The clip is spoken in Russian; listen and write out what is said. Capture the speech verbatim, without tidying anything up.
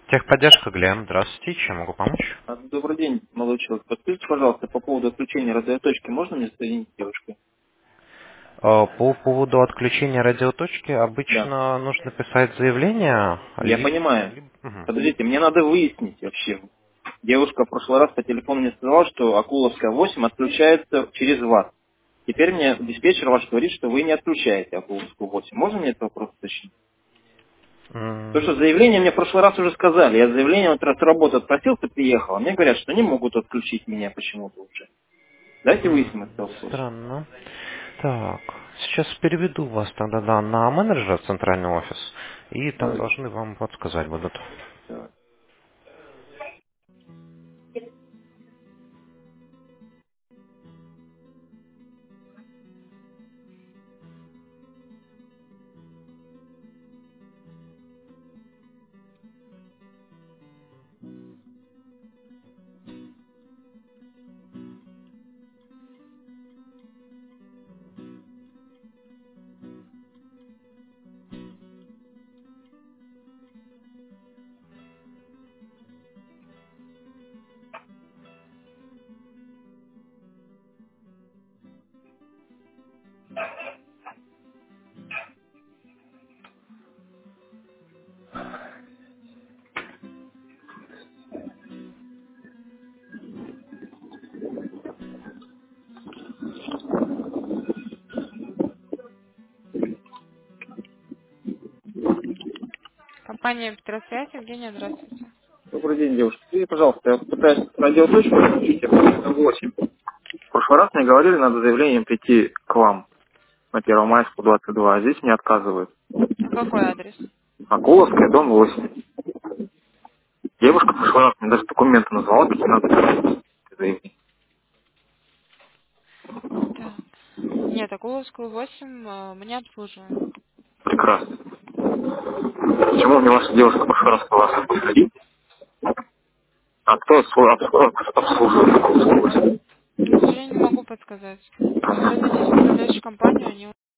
Техподдержка, Глен. Здравствуйте. Чем могу помочь? А, Добрый день, молодой человек. Подскажите, пожалуйста, по поводу отключения радиоточки, можно мне соединить с девушкой? Э, По поводу отключения радиоточки Да. обычно нужно писать заявление, Я либо... понимаю. либо- Мгм. Подождите, мне надо выяснить вообще. Девушка в прошлый раз по телефону мне сказала, что Акуловская восемь отключается через вас. Теперь мне диспетчер ваш говорит, что вы не отключаете Акуловскую восемь. Можно мне этот вопрос уточнить? То, М, что заявление мне в прошлый раз уже сказали. Я заявление вот раз с работы отпросился, приехал. А мне говорят, что не могут отключить меня почему-то уже. Давайте выясним этот м, вопрос. Странно. Так, сейчас переведу вас тогда да, на менеджера в центральный офис, и там Давайте. должны вам подсказать будут. Давай. Компания Петросвязь, Евгения, здравствуйте. Добрый день, девушка. Скажите, пожалуйста, я пытаюсь радиоточку включить, я просто восемь. В прошлый раз мне говорили, надо заявлением прийти к вам на Первомайскую двадцать два, а здесь мне отказывают. А какой адрес? Акуловская, дом восемь. Девушка в прошлый раз мне даже документы назвала, какие надо заявить. Заявление. Так. Нет, Акуловскую восемь э, мы не обслуживаем. Прекрасно. Почему мне ваша девушка в прошлый раз сказала, что приходить? А кто обслу- обслу- обслуживает Акуловскую восемь? К сожалению, не могу подсказать. Обратитесь в управляющую компанию, они